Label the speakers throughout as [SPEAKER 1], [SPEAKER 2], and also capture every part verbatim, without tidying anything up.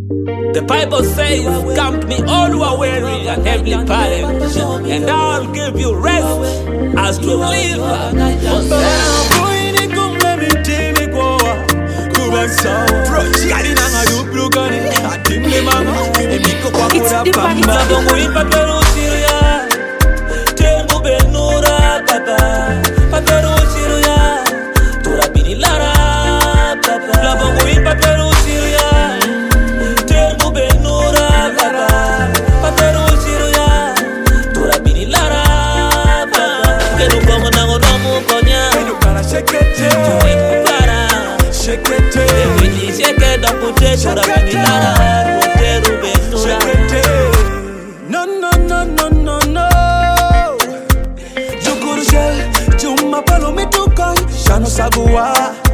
[SPEAKER 1] The Bible says, "Come to me, all who are weary and heavily burdened, and I'll give you rest as to live."
[SPEAKER 2] No, no, no, no, no, no. Jukurujel, Juma Palomitukan, Shano Sagua,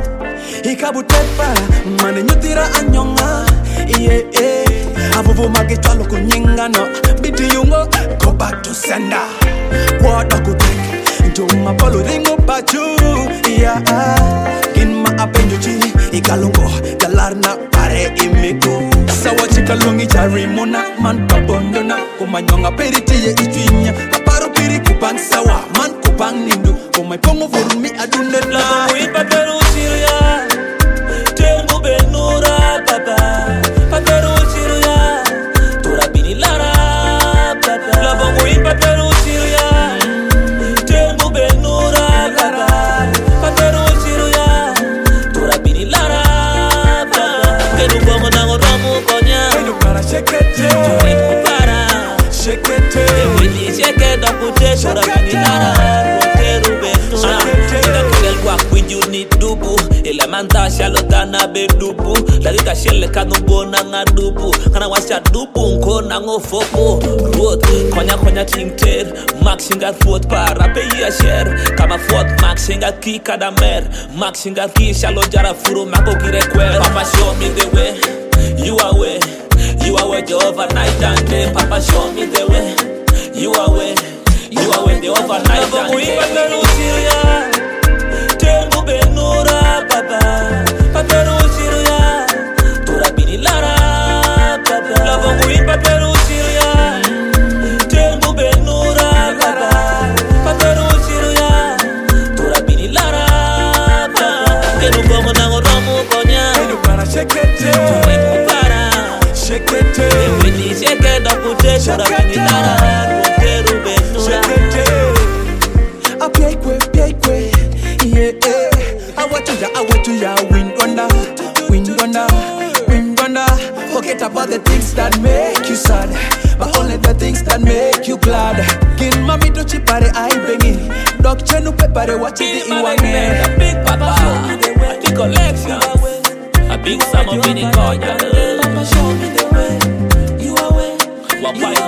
[SPEAKER 2] Ikabutepa, Mane Nyutira Anyonga, yeah, yeah. Avuvu Magitalo Kunyinga, no, Biti Yungo, go back to sender. What I could take, Juma Palo Ringo Pachu, yeah, Ginma Apenjuchi, Ikalungo, Galarna, Pare Imiko. Sawa chikalongi chari mona man kabondona kumanyonga periti ye itwinya kaparo piri kupang sawa man kupang nindu kumay pongo volumi adunde la
[SPEAKER 1] Paperu chiruya Tembo benura papa Paperu chiruya Tura bini lara papa Lava mui paperu chiruya Tembo benura papa Paperu chiruya Tura bini lara papa Kenu komo nango ramu konya
[SPEAKER 2] Kenu para shekete
[SPEAKER 1] Kenu para
[SPEAKER 2] Shekete
[SPEAKER 1] Wili sheke da kute Tura bini lara Paperu benura Ila kwa kwinju ni dubu Ila manta shalotana be dubu Lagika shele kanungo na nga dubu Kana washa dubu nko na ngofoko Road, konya konya tingter Max inga foot para pe ya share Kama foot Max inga ki kada mer Max inga ki shalo jara furu mako kire kwe Papa show me the way You are way You are way the overnight and day Papa show me the way You are way You are way the overnight and day Tembo benura papa Paperu chiruya Tura bini lara papa Lavo mui paperu chiruya Tembo benura papa Paperu chiruya Tura bini lara papa Kenu komo nango ramu konya
[SPEAKER 2] Kenu para shekete
[SPEAKER 1] Kenu para
[SPEAKER 2] Shekete
[SPEAKER 1] Wili sheke da kute Tura bini lara Paperu benura
[SPEAKER 2] Apiekwe, piekwe Yeah, yeah. I want you, I want you, yeah. Wind wonder, wind wonder, wind wonder. Forget about the things that make you sad, but only the things that make you glad. Kin mami to chipare I bengi, dog chenu pepare watch it in one man.
[SPEAKER 1] A big papa, a big collection, a big sum of mini coin.
[SPEAKER 2] Papa show me the way, you are way,
[SPEAKER 1] What